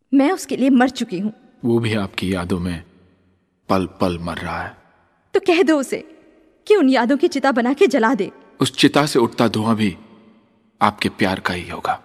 मैं उसके लिए मर चुकी हूँ। वो भी आपकी यादों में पल पल मर रहा है। तो कह दो उसे कि उन यादों की चिता बना के जला दे। उस चिता से उठता धुआं भी आपके प्यार का ही होगा।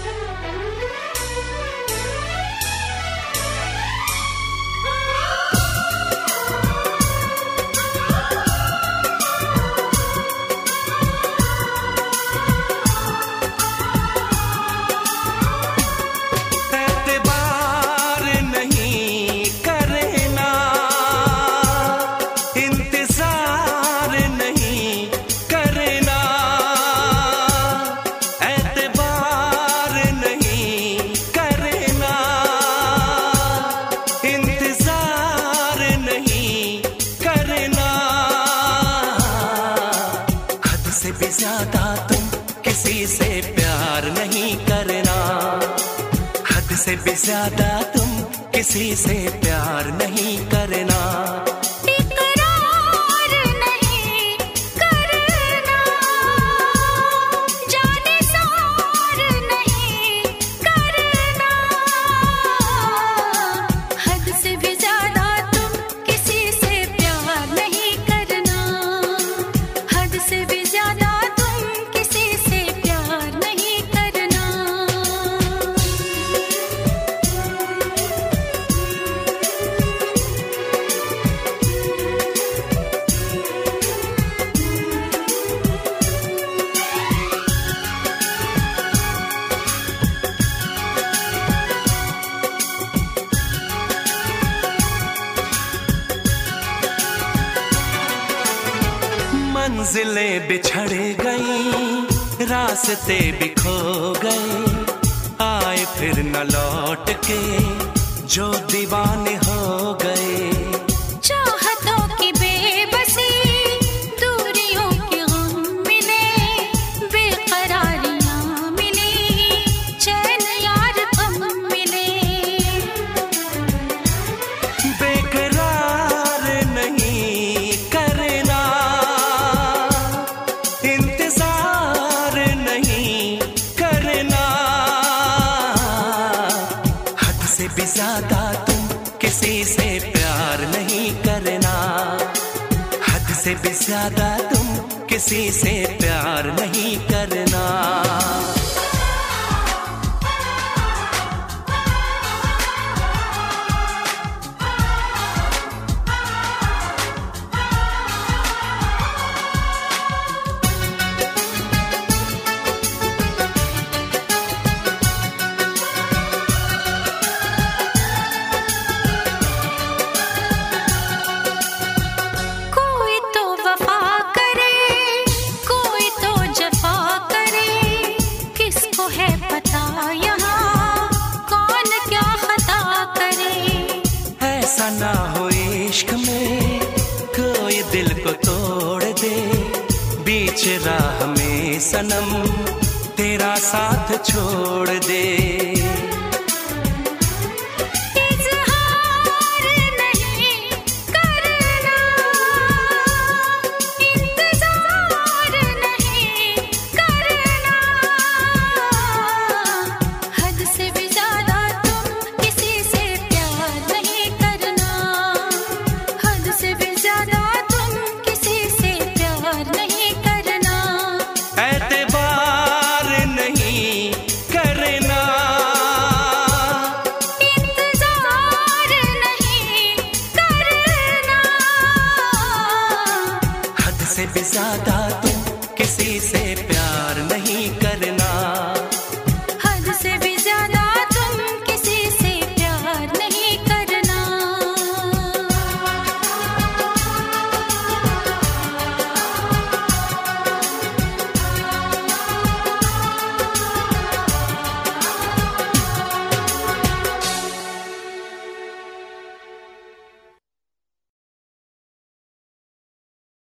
ज्यादा तुम किसी से प्यार नहीं करना, हद से भी ज्यादा तुम किसी से प्यार नहीं करना। मंजिलें बिछड़ गई, रास्ते भी खो गए, आए फिर न लौट के जो दीवाने हो गए। चाहतों की बेबसी, दूरियों के गम मिले, बेकरारियां मिली, चैन यार कम मिले। बेकरार नहीं करना, इंतजार नहीं करना, हद से भी ज्यादा तुम किसी से प्यार नहीं करना, हद से भी ज्यादा तुम किसी से प्यार नहीं करना। ऐसा ना हो इश्क में कोई दिल को तोड़ दे, बीच राह में सनम तेरा साथ छोड़ दे। से भी ज्यादा तुम किसी से प्यार नहीं कर